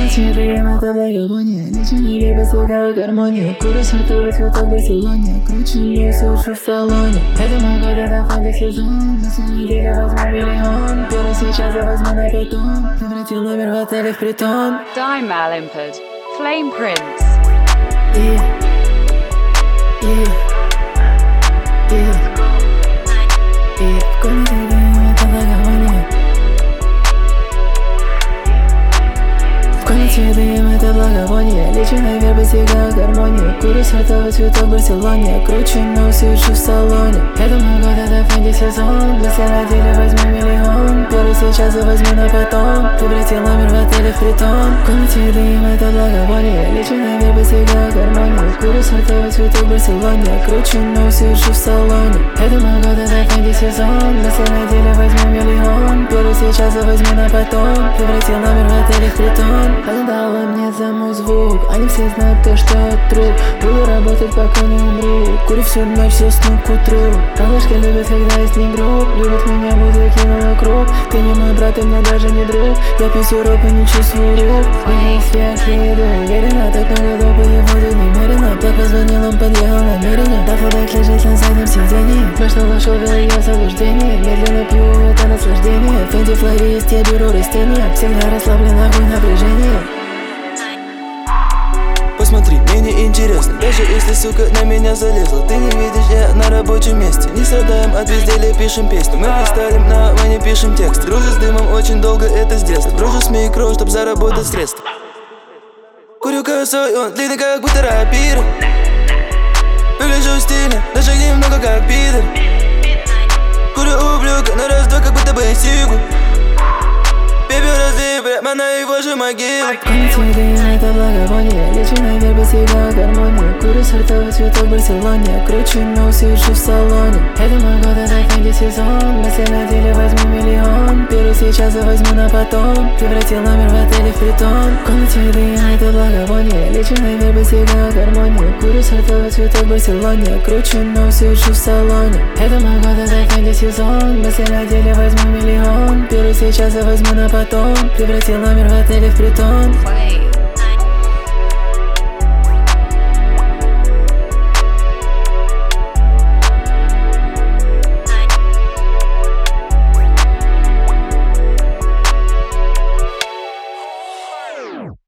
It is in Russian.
комнате дым, это благовоние. Личный небо, сука, гармония. Курю сортовый цветок в Барселоне. Кручу не сушу в салоне. Это мой год, это фантик сезон. На самом деле возьму миллион. Первый сейчас я возьму на питон. Превратил номер в отеле в притон. Dime Limpid, Flame Prince. В комнате дым, это благовоние. В комнате дым, это благовоние. Лечу наверх, достигаю гармонии. Курю сортовый цветок в Барселоне. Кручу нос и в салоне. Это мой год, это фэнди сезон. Если на деле возьму миллион. Первый сейчас я возьму на потом. Превратил номер в отеле в притон. В комнате дым, это благовоние. Лечу наверх, достигаю гармонии. Курю сортовый цветок в Барселоне. Кручу нос и в салоне. Это мой год, это фэнди сезон. Если на деле возьму миллион. Первый сейчас я возьму на потом. Превратил номер в отеле в притон. Она дала мне за мой звук. Они все знают то, что я труп. Буду работать, пока не умру. Курю всю ночь, сосну к утру. Малышка любит, когда есть не груб. Любит меня, будто кинула круг. Ты не мой брат, ты мне даже не друг. Я пью сироп и не чувствую рук. Уехал сверх, я иду уверенно. Так много дома я буду немерено. Папа позвонил, он подъехал намеренно. Дофабек лежит на заднем сиденье. Смешно вошел, вел я в заблуждение. Медленно пью, это наслаждение. Фэнди флорист, я беру растения. Всегда расслаблен, нахуй напряжение. Посмотри, мне не интересно, даже если, сука, на меня залезла. Ты не видишь, я на рабочем месте. Не страдаем от безделия, пишем песню. Мы фристайлим, на войне пишем текст. Дружу с дымом очень долго, это с детства. Дружу с микро, чтоб заработать средства. Курю косой, он длинный, как будто рапир. Выгляжу стильно, даже немного как Питер. Курю ублюдка на раз-два, как будто бы сигу. Пепел разлив прямо на его же могилу. В комнате дым, это благовоние. Лечу наверх, достигаю гармонии. Курю сортовый цветок в Барселоне. Кручу нос и в салоне. Это мой год, это фэнди сезон. Если на деле возьму миллион. Первый сейчас я возьму на потом. Превратил номер в отеле в притон. В комнате дым, это благовоние. Лечу наверх, достигаю гармонии. Курю сортовый цветок в Барселоне. Кручу нос и в салоне. Это мой год, это фэнди сезон. Если на деле возьму миллион. Первый сейчас я возьму на потом. Превратил номер в отеле в притон.